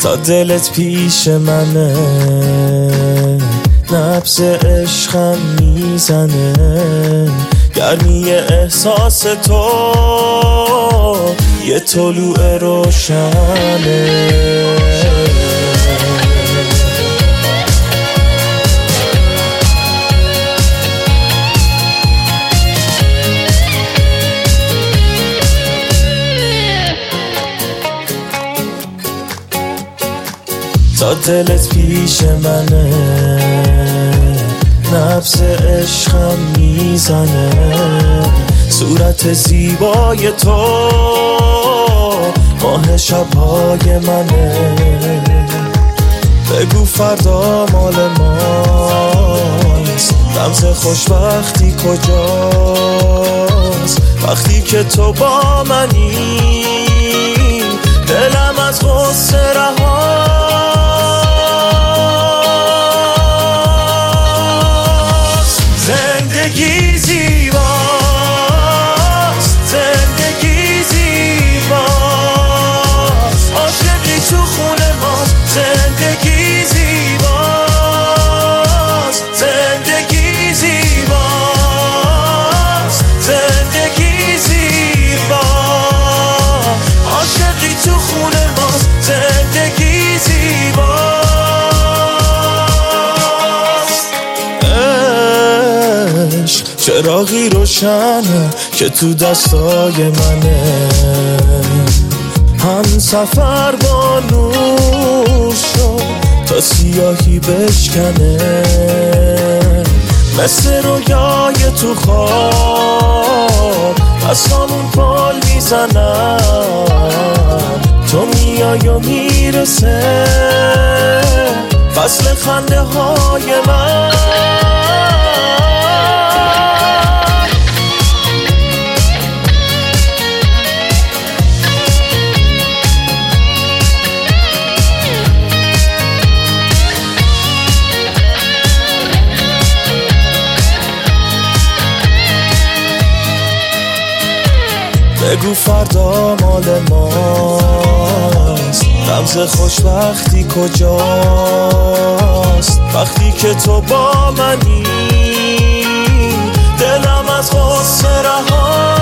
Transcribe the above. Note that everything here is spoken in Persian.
تا دلت پیش منه، نبض عشقم میزنه، گرمی احساس تو یه طلوع روشنه. تا دلت پیش منه، نبض عشقم میزنه، صورت زیبای تو ماه شبهای منه. بگو فردا مال ماست، رمز خوشبختی کجاست؟ وقتی که تو با منی دلم از غصه رهاست. زندگی زیباست، زندگی زیباست، عاشقی تو خونه ماست. زندگی زیباست، زندگی زیباست، زندگی زیباست، عاشقی تو خونه ماست. زندگی زیباست. عشق چراغی روشنه که تو دستای منه، هم سفر با نور شد تا سیاهی بشکنه، مثل رویای تو خواب دستامون پال میزنن. تو میای و میرسه فصل خنده های من. بگو فردا مال ماست، رمز خوشبختی کجاست؟ وقتی که تو با منی دلم از غصه رهاست.